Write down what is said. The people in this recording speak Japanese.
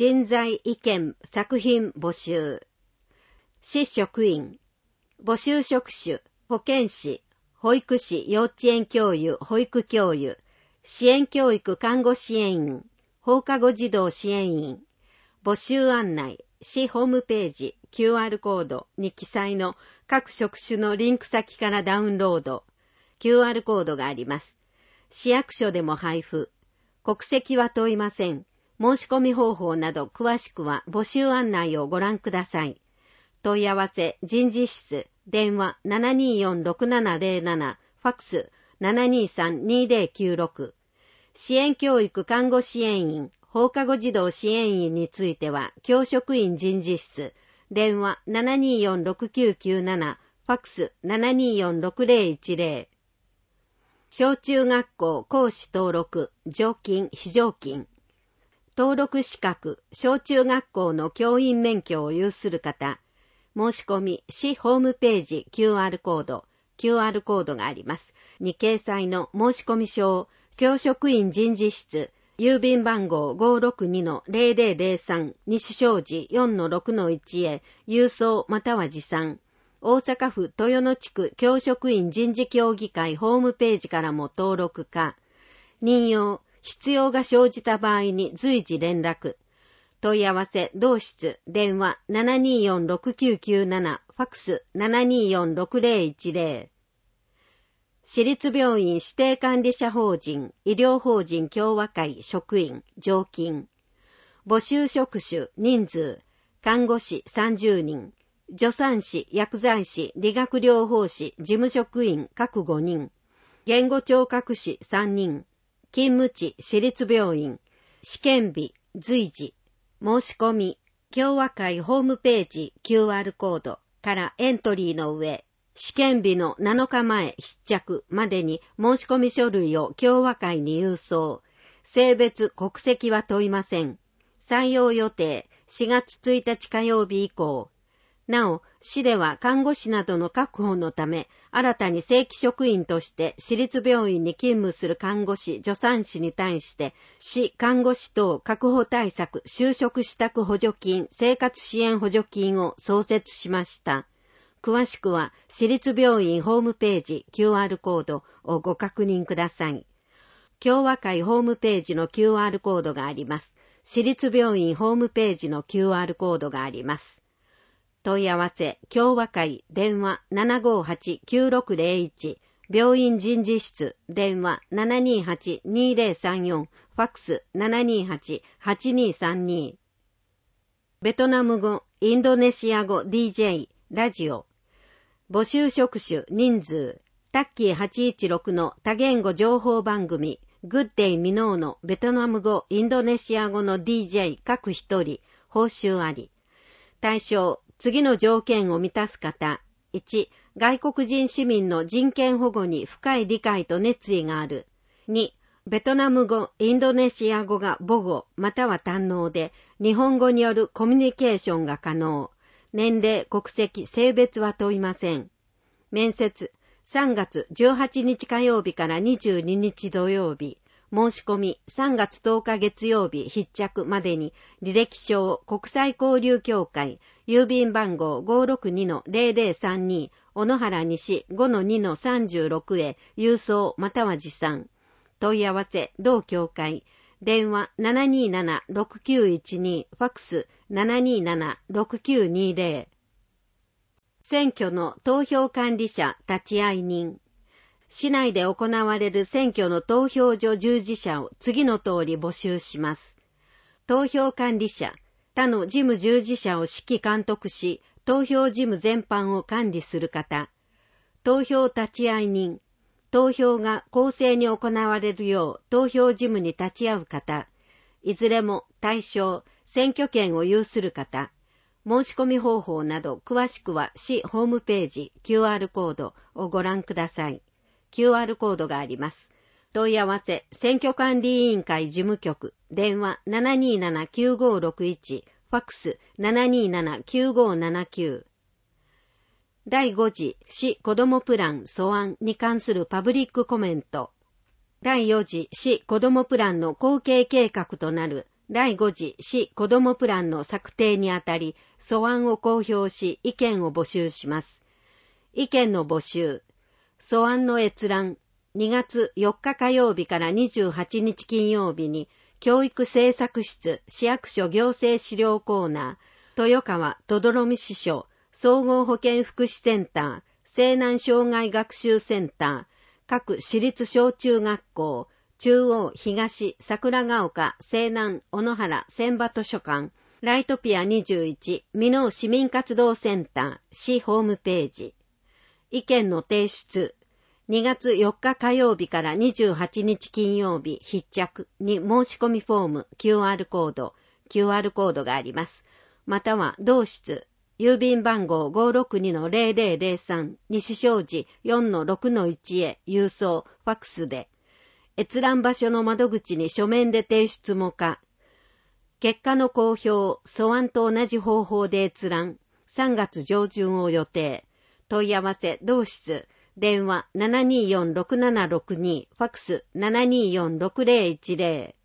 人材意見作品募集。市職員。募集職種、保健師、保育士、幼稚園教諭、保育教諭、支援教育看護支援員、放課後児童支援員。募集案内、市ホームページ、QR コードに記載の各職種のリンク先からダウンロード。QR コードがあります。市役所でも配布。国籍は問いません。申し込み方法など詳しくは募集案内をご覧ください。問い合わせ人事室、電話 724-6707、ファックス 723-2096。支援教育看護支援員、放課後児童支援員については教職員人事室、電話 724-6997、ファックス 724-6010。小中学校講師登録、常勤、非常勤。登録資格、小中学校の教員免許を有する方。申し込み、市ホームページ QR コードがあります。に掲載の申し込み書、教職員人事室、郵便番号 562-0003 西小路 4-6-1 へ郵送または持参。大阪府豊野地区教職員人事協議会ホームページからも登録か。任用、必要が生じた場合に随時連絡。問い合わせ同室、電話 724-6997、ファックス 724-6010。市立病院指定管理者法人、医療法人協和会職員、常勤。募集職種、人数、看護師30人、助産師、薬剤師、理学療法士、事務職員各5人、言語聴覚士3人、勤務地、市立病院、試験日、随時、申し込み、協和会ホームページ QR コードからエントリーの上、試験日の7日前必着までに申し込み書類を協和会に郵送。性別、国籍は問いません。採用予定、4月1日火曜日以降。なお、市では看護師などの確保のため、新たに正規職員として私立病院に勤務する看護師、助産師に対して、市看護師等確保対策就職支度補助金、生活支援補助金を創設しました。詳しくは、市立病院ホームページ QR コードをご確認ください。協和会ホームページの QR コードがあります。市立病院ホームページの QR コードがあります。問い合わせ、協和会、電話 758-9601、病院人事室、電話 728-2034、ファックス 728-8232。ベトナム語、インドネシア語 DJ、ラジオ。募集職種、人数、タッキー816の多言語情報番組、グッデイミノーのベトナム語、インドネシア語の DJ 各一人、報酬あり。対象、次の条件を満たす方。1、外国人市民の人権保護に深い理解と熱意がある。2、ベトナム語、インドネシア語が母語または堪能で、日本語によるコミュニケーションが可能。年齢、国籍、性別は問いません。面接、3月18日火曜日から22日土曜日。申し込み、3月10日月曜日必着までに、履歴書国際交流協会、郵便番号 562-0032、小野原西 5-2-36 へ、郵送または持参。問い合わせ、同協会。電話 727-6912、ファックス 727-6920。選挙の投票管理者立会人。市内で行われる選挙の投票所従事者を次の通り募集します。投票管理者、他の事務従事者を指揮監督し、投票事務全般を管理する方。投票立会人、投票が公正に行われるよう投票事務に立ち会う方。いずれも対象、選挙権を有する方。申し込み方法など詳しくは市ホームページ QR コードをご覧ください。QR コードがあります。問い合わせ、選挙管理委員会事務局、電話 727-9561、ファックス 727-9579。第5次市子どもプラン素案に関するパブリックコメント。第4次市子どもプランの後継計画となる第5次市子どもプランの策定にあたり、素案を公表し意見を募集します。意見の募集。素案の閲覧。2月4日火曜日から28日金曜日に、教育政策室市役所行政資料コーナー、豊川とどろみ支所、総合保健福祉センター、西南障害学習センター、各私立小中学校、中央、東、桜ヶ丘、西南、小野原、千葉図書館、ライトピア21、箕面市民活動センター、市ホームページ。意見の提出。2月4日火曜日から28日金曜日必着に申し込みフォーム QR コードがあります。または同室、郵便番号 562-0003 西正寺 4-6-1 へ郵送、ファックスで、閲覧場所の窓口に書面で提出も可。結果の公表、素案と同じ方法で閲覧、3月上旬を予定。問い合わせ、同室、電話 724-6762、ファックス 724-6010。